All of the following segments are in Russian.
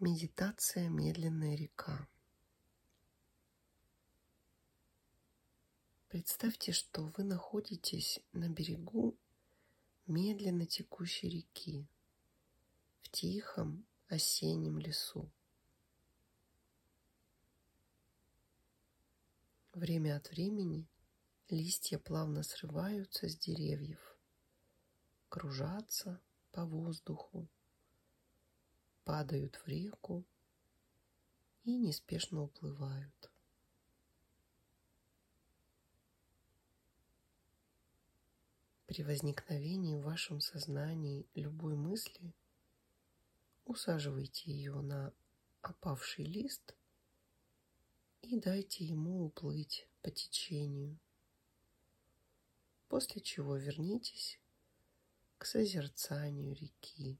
Медитация «Медленная река». Представьте, что вы находитесь на берегу медленно текущей реки в тихом осеннем лесу. Время от времени листья плавно срываются с деревьев, кружатся по воздуху, падают в реку и неспешно уплывают. При возникновении в вашем сознании любой мысли усаживайте ее на опавший лист и дайте ему уплыть по течению, после чего вернитесь к созерцанию реки.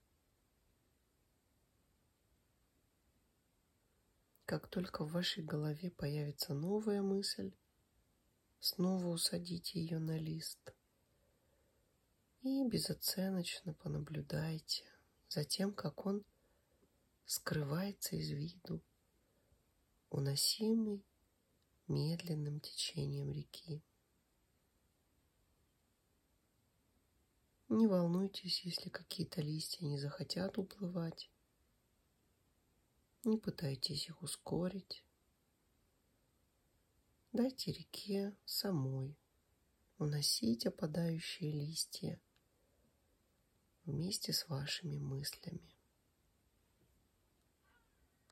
Как только в вашей голове появится новая мысль, снова усадите ее на лист и безоценочно понаблюдайте за тем, как он скрывается из виду, уносимый медленным течением реки. Не волнуйтесь, если какие-то листья не захотят уплывать. Не пытайтесь их ускорить. Дайте реке самой уносить опадающие листья вместе с вашими мыслями.